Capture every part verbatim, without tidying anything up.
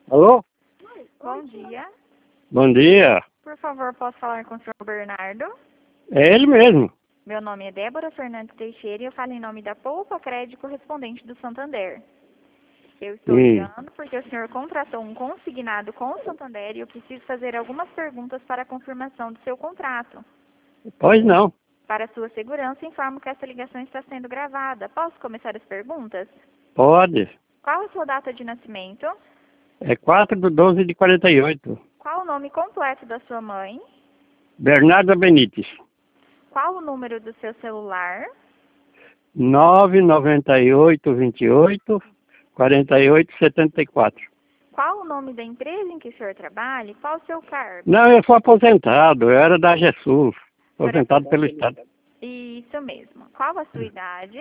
Alô? Bom dia. Bom dia. Por favor, posso falar com o senhor Bernardo? É ele mesmo. Meu nome é Débora Fernandes Teixeira e eu falo em nome da Poupa Crédito Correspondente do Santander. Eu estou Sim. ligando porque o senhor contratou um consignado com o Santander e eu preciso fazer algumas perguntas para a confirmação do seu contrato. Pois não. Para sua segurança, informo que essa ligação está sendo gravada. Posso começar as perguntas? Pode. Qual a sua data de nascimento? É quatro de doze de quarenta e oito. Qual o nome completo da sua mãe? Bernardo Benites. Qual o número do seu celular? nove nove oito, vinte e oito, quarenta e oito, setenta e quatro. Qual o nome da empresa em que o senhor trabalha e qual o seu cargo? Não, eu sou aposentado. Eu era da GESUS. Aposentado pelo Estado. Isso mesmo. Qual a sua idade?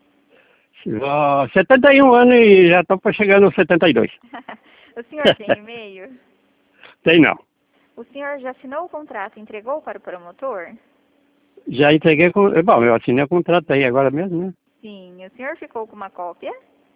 Ó, setenta e um anos e já estou para chegar nos setenta e dois. O senhor tem e-mail? Tem não. O senhor já assinou o contrato e entregou para o promotor? Já entreguei com... Bom, eu assinei o contrato aí agora mesmo, né? Sim. O senhor ficou com uma cópia?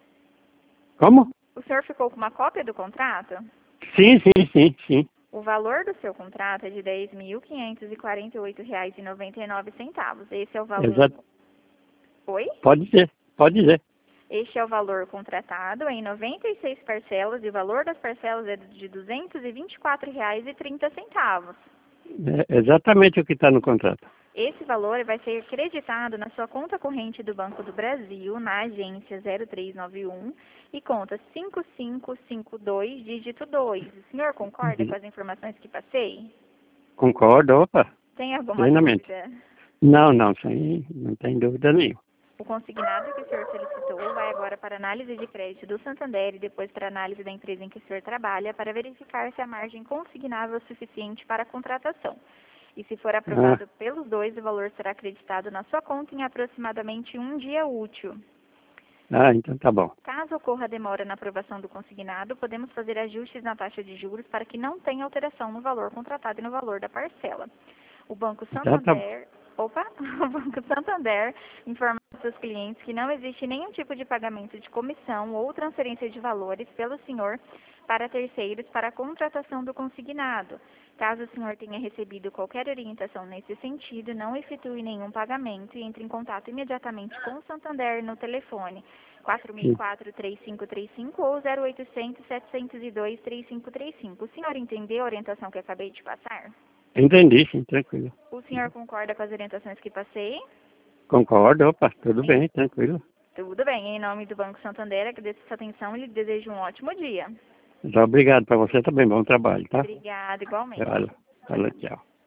Como? O senhor ficou com uma cópia do contrato? Sim, sim, sim, sim. O valor do seu contrato é de dez mil quinhentos e quarenta e oito reais e noventa e nove centavos. Esse é o valor... Exato. Oi? Pode ser, pode dizer. Este é o valor contratado em noventa e seis parcelas e o valor das parcelas é de duzentos e vinte e quatro reais e trinta centavos. É exatamente o que está no contrato. Esse valor vai ser acreditado na sua conta corrente do Banco do Brasil, na agência zero três nove um e conta cinco cinco cinco dois, dígito dois. O senhor concorda Uhum. com as informações que passei? Concordo, opa, Tem alguma plenamente. dúvida? Não, não, sem, não tem dúvida nenhuma. O consignado que o senhor solicitou vai agora para análise de crédito do Santander e depois para análise da empresa em que o senhor trabalha para verificar se a margem consignável é suficiente para a contratação. E se for aprovado Ah, pelos dois, o valor será acreditado na sua conta em aproximadamente um dia útil. ah, então tá bom. Caso ocorra demora na aprovação do consignado, podemos fazer ajustes na taxa de juros para que não tenha alteração no valor contratado e no valor da parcela. O Banco Então tá bom. Santander, opa, o Banco Santander informa aos seus clientes que não existe nenhum tipo de pagamento de comissão ou transferência de valores pelo senhor para terceiros para a contratação do consignado. Caso o senhor tenha recebido qualquer orientação nesse sentido, não efetue nenhum pagamento e entre em contato imediatamente com o Santander no telefone quatro mil e quatro, três cinco três cinco ou zero oitocentos, setecentos e dois, três cinco três cinco. O senhor entendeu a orientação que acabei de passar? Entendi, sim, tranquilo. O senhor concorda com as orientações que passei? Concordo, opa, tudo Sim. bem, tranquilo. Tudo bem. Em nome do Banco Santander, agradeço a sua atenção e lhe desejo um ótimo dia. Então, obrigado para você também, bom trabalho, tá? Obrigada, igualmente. Olha, olha, tchau.